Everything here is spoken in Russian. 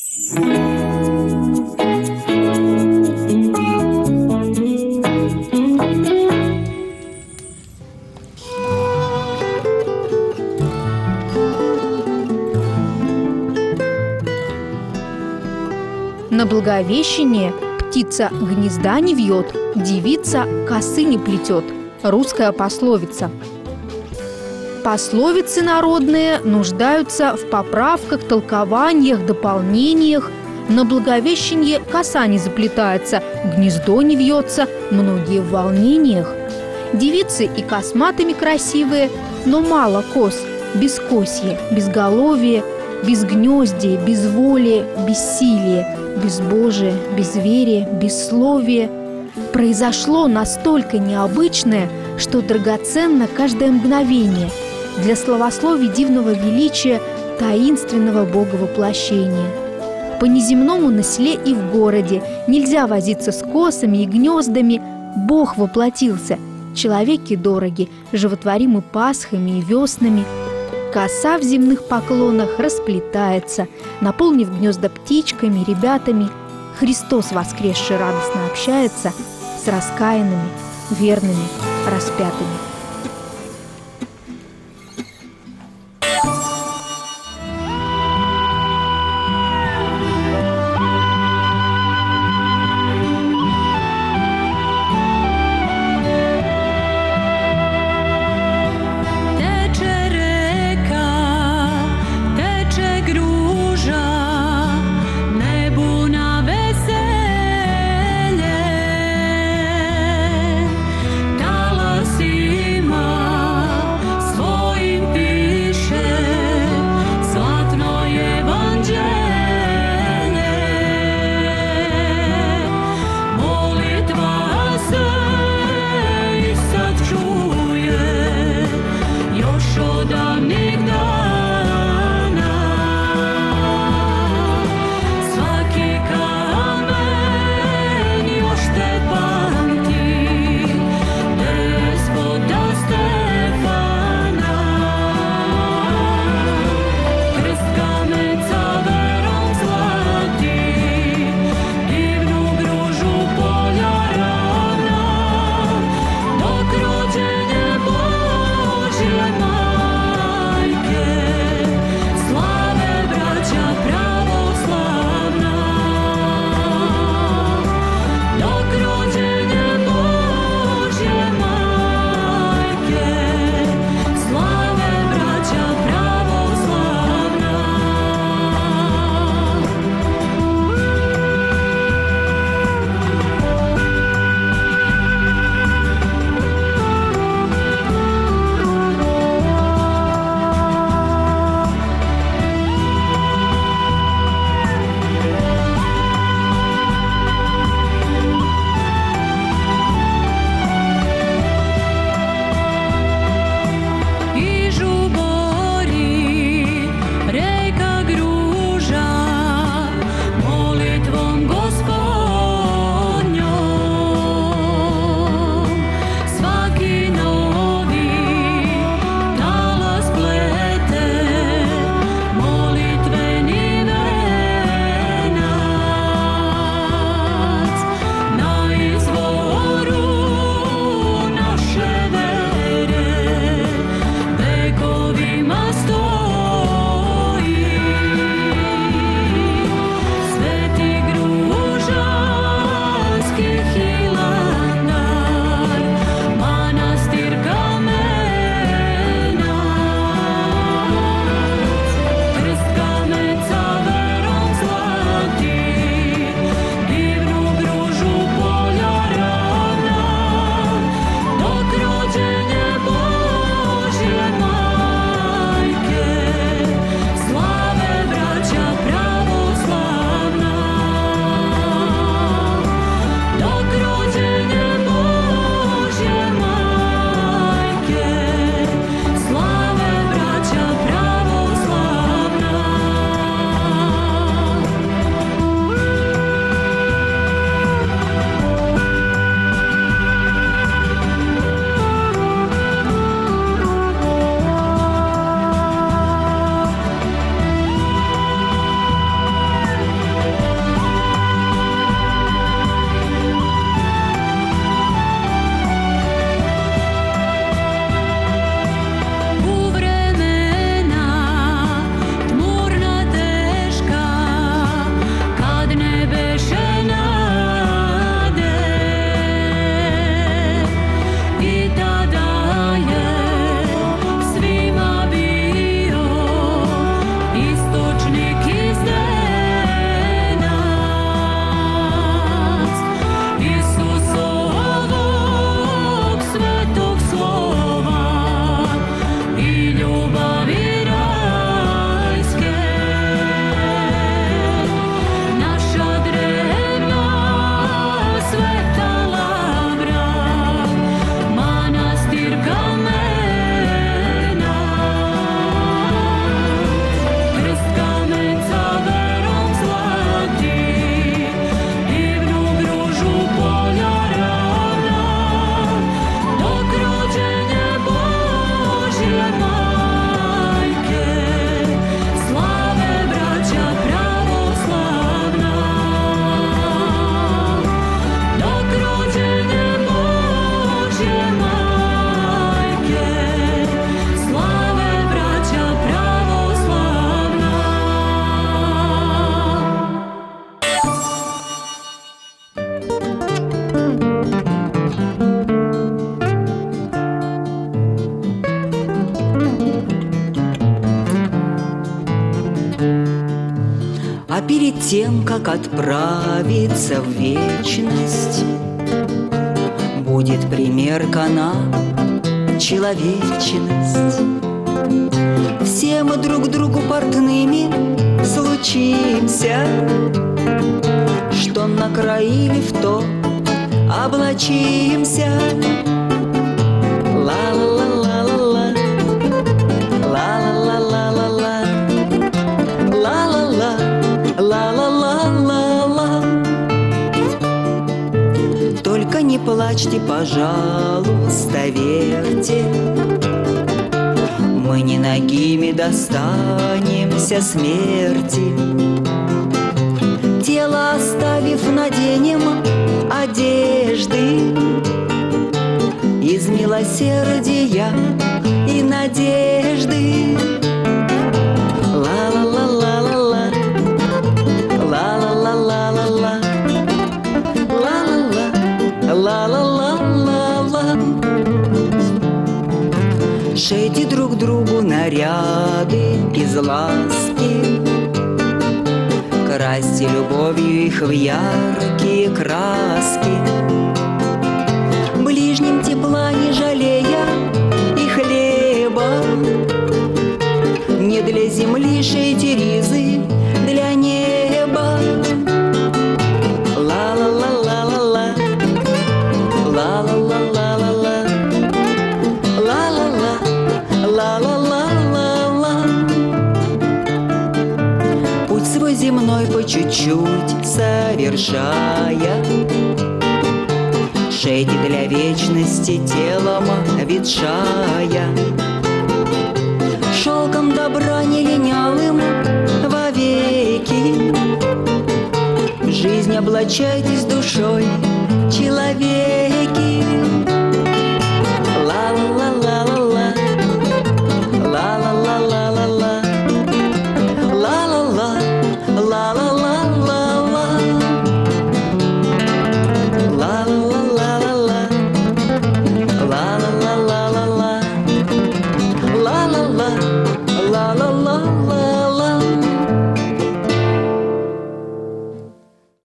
На Благовещение птица гнезда не вьет, девица косы не плетет. Русская пословица. Пословицы народные нуждаются в поправках, толкованиях, дополнениях. На Благовещение коса не заплетается, гнездо не вьется, многие в волнениях. Девицы и косматыми красивые, но мало кос, бескосье, безголовие, безгнездие, безволие, бессилие, безбожие, безверие, бессловие. Произошло настолько необычное, что драгоценно каждое мгновение для словословий дивного величия таинственного боговоплощения. По неземному на селе и в городе нельзя возиться с косами и гнездами. Бог воплотился, человеки дороги, животворимы пасхами и веснами. Коса в земных поклонах расплетается, наполнив гнезда птичками, ребятами. Христос воскресший радостно общается с раскаянными, верными, распятыми. See А перед тем, как отправиться в вечность, будет примерка на человечность. Все мы друг другу портными случимся, что накроили, в то облачимся. Ла-ла-ла-ла-ла-ла, ла-ла-ла-ла-ла-ла, ла-ла-ла, ла-ла-ла-ла-ла. Только не плачьте, пожалуйста, верьте, мы не нагими достанемся смерти. Тело оставив, наденем одежды из милосердия и надежды. Ла-ла-ла-ла-ла-ла, ла-ла-ла-ла-ла-ла, ла-ла-ла, ла-ла-ла-ла-ла. Шейте друг другу наряды из ласки, красьте любовью их в яркие краски. Ближним тепла не жалея и хлеба, не для земли шейте ризы, для неба. Ла-ла-ла-ла-ла-ла, ла-ла-ла-ла-ла-ла, ла-ла-ла, ла-ла-ла-ла-ла. Путь свой земной по чуть-чуть совершая, шейте для вечности телом ветшая. Шелком добра не линялым вовеки, в жизнь облачайтесь душой человека.